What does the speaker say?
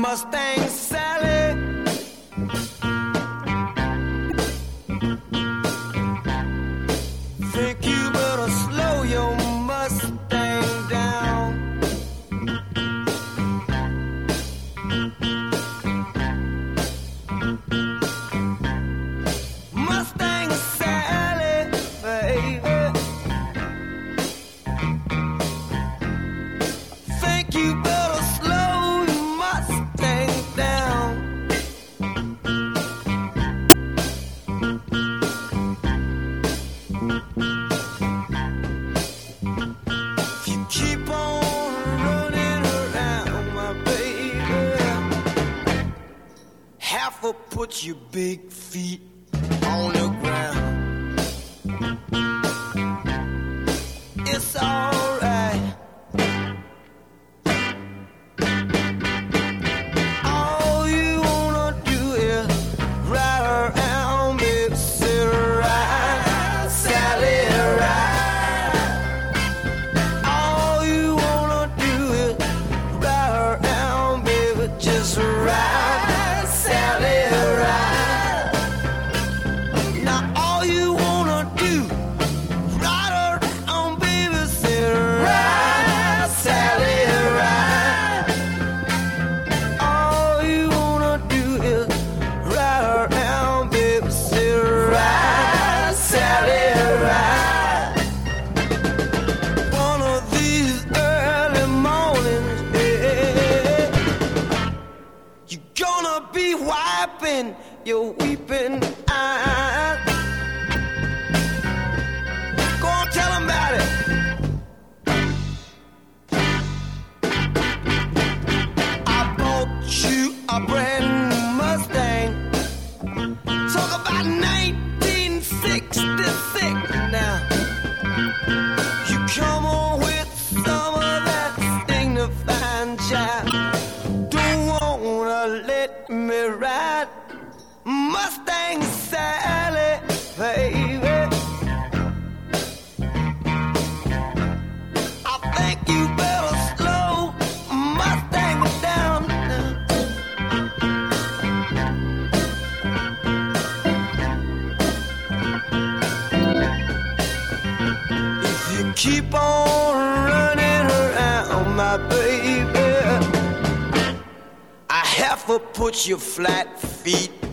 Mustang Sally. Think you better slow your Mustang down. Mustang Sally, baby. Think you better slow your Mustang down. If you keep on running around, my baby, half will put your big feet on the ground. It's alright. All you wanna do is ride around, baby, sit ride, Sally, ride. All you wanna do is ride around, baby, just ride, Sally, ride. Now all you wanna do, ride around, baby, sit ride, Sally, ride. All you wanna do is ride around, baby, sit ride, Sally, ride. One of these early mornings, yeah, you're gonna be wiping your weeping eyes. Go on, tell 'em about it. I bought you a brand new Mustang. Talk about 1966 now. You come on with some of that signifying jive. Don't wanna let me ride Mustang Sally, baby. I think you better slow Mustang down now. If you keep on running around, my baby, I have to put your flat feet